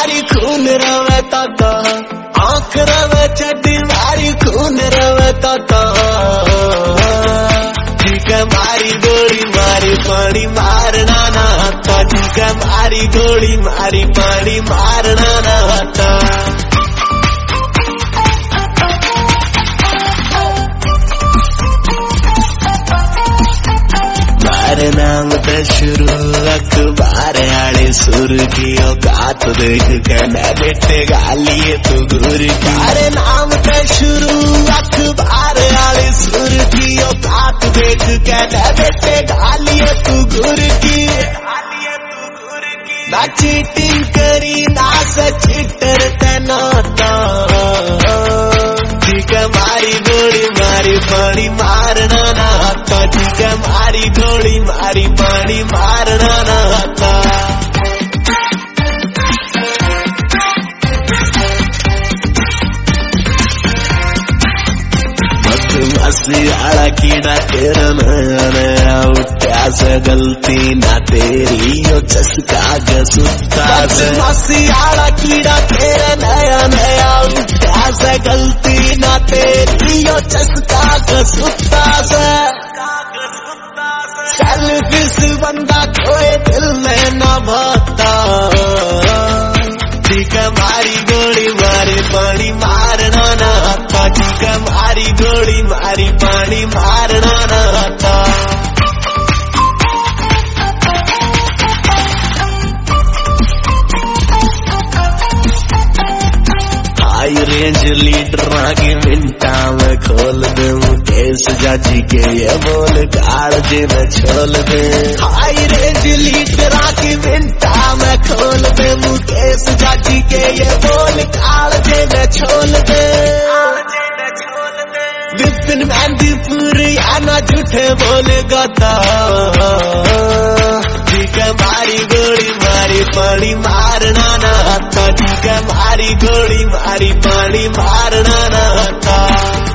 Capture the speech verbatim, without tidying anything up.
मारी खून रवे ताता, आंख रवे चड्डी मारी खून रवे ताता। ठीक है मारी गोली मारी पानी मारना ना आता, ठीक है मारी गोली मारी पानी मारना ना आता। मारे नाम ते शुरू अखबार आले सुर की औकात देख के मैं बेटे गालिए तू गुर की। मारे नाम ते शुरू अखबार आले सुर की औकात देख के मैं बेटे गालिए तू गुर की। ना चीटिंग करी ना सचिटर तेनाता, ठीक है मारी गोली मारी पानी मारना ना आता, ठीक है मारी गोली मारी पानी मारना ना आता। मसी आड़ा कीड़ा तेरा नया नया उठा से गलती ना तेरी यो चस्का गसुता से। मसी आड़ा कीड़ा तेरा नया नया उठा से गलती ना तेरी यो चस्का गसुता से। सेल्फिश बंदा खोए दिल में ना भाता, ठीक है मारी गोली मारी पानी मारना ना आता, ठीक है मारी गोली मारी पानी मारना ना आता। हाई रेंज लीडर आगे मिनटा में खोल दे मुकेश जाजी के ये बोल गाड़ जे में छोल दे। हाई रेंज लीडर आगे मिनटा में खोल दे मुकेश जाजी के ये बोल गाड़ जे में छोल दे। विपिन मेहंदीपुरी आना झूठे बोल गाता, ठीक है मारी गोली मारी पानी मारना ना आता, ठीक है मारी गोली मारी पानी मारना ना आता।